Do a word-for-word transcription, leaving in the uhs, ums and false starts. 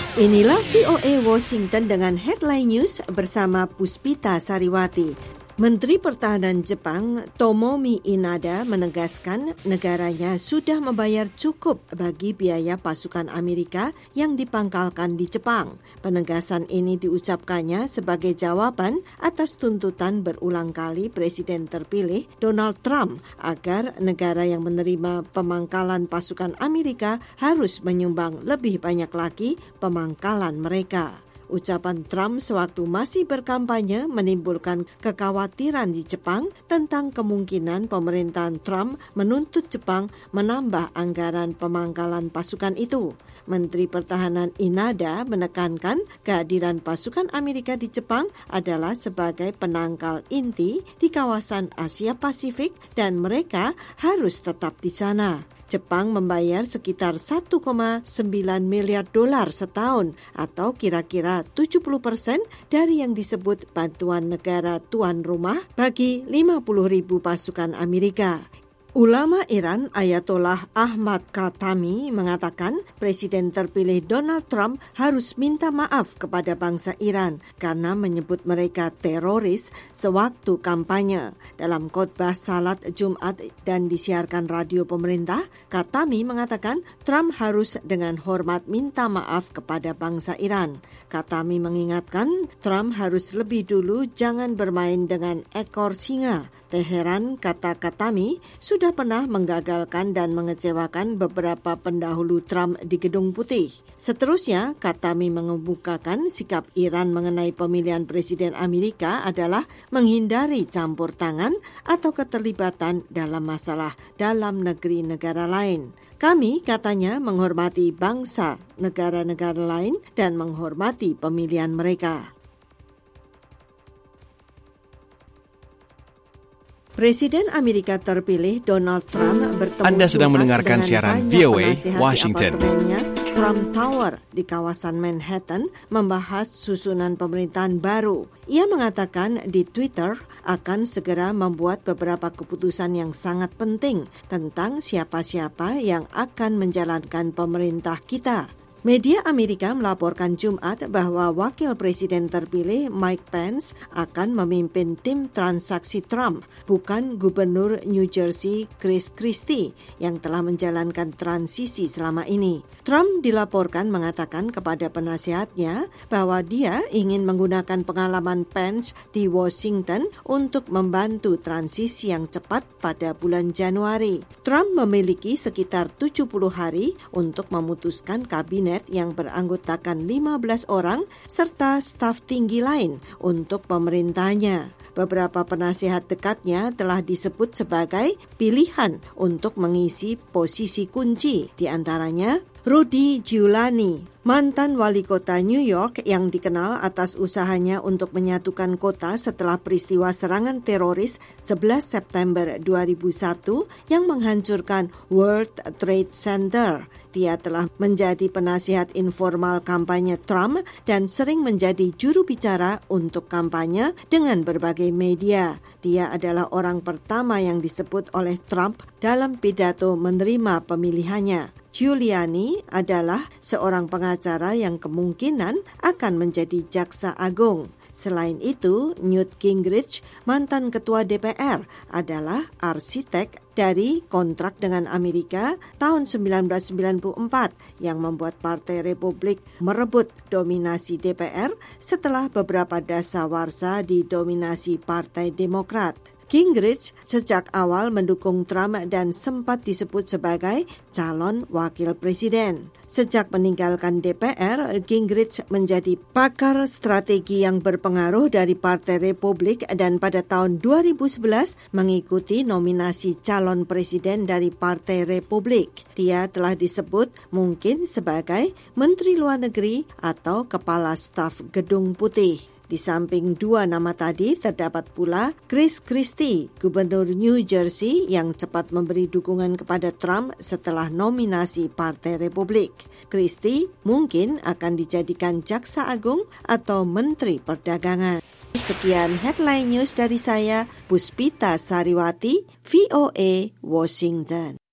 Inilah V O A Washington dengan headline news bersama Puspita Sariwati. Menteri Pertahanan Jepang Tomomi Inada menegaskan negaranya sudah membayar cukup bagi biaya pasukan Amerika yang dipangkalkan di Jepang. Penegasan ini diucapkannya sebagai jawaban atas tuntutan berulang kali Presiden terpilih Donald Trump agar negara yang menerima pemangkalan pasukan Amerika harus menyumbang lebih banyak lagi pemangkalan mereka. Ucapan Trump sewaktu masih berkampanye menimbulkan kekhawatiran di Jepang tentang kemungkinan pemerintahan Trump menuntut Jepang menambah anggaran pemangkalan pasukan itu. Menteri Pertahanan Inada menekankan kehadiran pasukan Amerika di Jepang adalah sebagai penangkal inti di kawasan Asia Pasifik dan mereka harus tetap di sana. Jepang membayar sekitar satu koma sembilan miliar dolar setahun atau kira-kira tujuh puluh persen dari yang disebut bantuan negara tuan rumah bagi lima puluh ribu pasukan Amerika. Ulama Iran Ayatollah Ahmad Khatami mengatakan Presiden terpilih Donald Trump harus minta maaf kepada bangsa Iran karena menyebut mereka teroris sewaktu kampanye. Dalam khotbah salat Jumat dan disiarkan radio pemerintah, Khatami mengatakan Trump harus dengan hormat minta maaf kepada bangsa Iran. Khatami mengingatkan Trump harus lebih dulu jangan bermain dengan ekor singa. Teheran, kata Khatami, sudah pernah menggagalkan dan mengecewakan beberapa pendahulu Trump di Gedung Putih. Seterusnya, Khatami mengemukakan sikap Iran mengenai pemilihan Presiden Amerika adalah menghindari campur tangan atau keterlibatan dalam masalah dalam negeri negara lain. Kami, katanya, menghormati bangsa negara-negara lain dan menghormati pemilihan mereka. Presiden Amerika terpilih Donald Trump bertemu Anda sedang mendengarkan dengan siaran banyak V O A penasihat Washington. Di apartemennya Trump Tower di kawasan Manhattan membahas susunan pemerintahan baru. Ia mengatakan di Twitter akan segera membuat beberapa keputusan yang sangat penting tentang siapa-siapa yang akan menjalankan pemerintah kita. Media Amerika melaporkan Jumat bahwa wakil presiden terpilih Mike Pence akan memimpin tim transaksi Trump, bukan gubernur New Jersey Chris Christie yang telah menjalankan transisi selama ini. Trump dilaporkan mengatakan kepada penasihatnya bahwa dia ingin menggunakan pengalaman Pence di Washington untuk membantu transisi yang cepat pada bulan Januari. Trump memiliki sekitar tujuh puluh hari untuk memutuskan kabinet yang beranggotakan lima belas orang serta staf tinggi lain untuk pemerintahnya. Beberapa penasihat dekatnya telah disebut sebagai pilihan untuk mengisi posisi kunci, di antaranya Rudy Giuliani, mantan wali kota New York yang dikenal atas usahanya untuk menyatukan kota setelah peristiwa serangan teroris sebelas September dua ribu satu yang menghancurkan World Trade Center. Dia telah menjadi penasihat informal kampanye Trump dan sering menjadi juru bicara untuk kampanye dengan berbagai media. Dia adalah orang pertama yang disebut oleh Trump dalam pidato menerima pemilihannya. Giuliani adalah seorang pengacara yang kemungkinan akan menjadi jaksa agung. Selain itu, Newt Gingrich, mantan ketua D P R, adalah arsitek dari kontrak dengan Amerika tahun sembilan belas sembilan puluh empat yang membuat Partai Republik merebut dominasi D P R setelah beberapa dasawarsa didominasi Partai Demokrat. Gingrich sejak awal mendukung Trump dan sempat disebut sebagai calon wakil presiden. Sejak meninggalkan D P R, Gingrich menjadi pakar strategi yang berpengaruh dari Partai Republik dan pada tahun dua ribu sebelas mengikuti nominasi calon presiden dari Partai Republik. Dia telah disebut mungkin sebagai Menteri Luar Negeri atau Kepala Staf Gedung Putih. Di samping dua nama tadi, terdapat pula Chris Christie, gubernur New Jersey yang cepat memberi dukungan kepada Trump setelah nominasi Partai Republik. Christie mungkin akan dijadikan jaksa agung atau menteri perdagangan. Sekian headline news dari saya, Puspita Sariwati, V O A Washington.